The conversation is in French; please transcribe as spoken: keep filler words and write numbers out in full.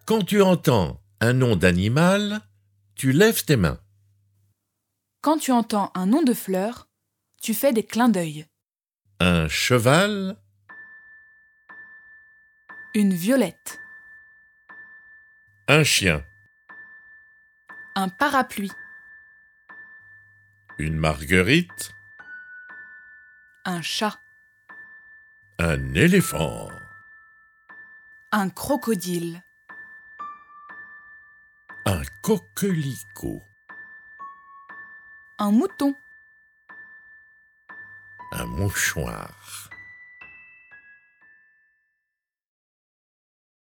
Quand tu entends un nom d'animal, tu lèves tes mains. Quand tu entends un nom de fleur, tu fais des clins d'œil. Un cheval, Une violette. un chien, Un parapluie. une marguerite, Un chat. un éléphant, Un crocodile. un coquelicot, Un mouton. un mouchoir.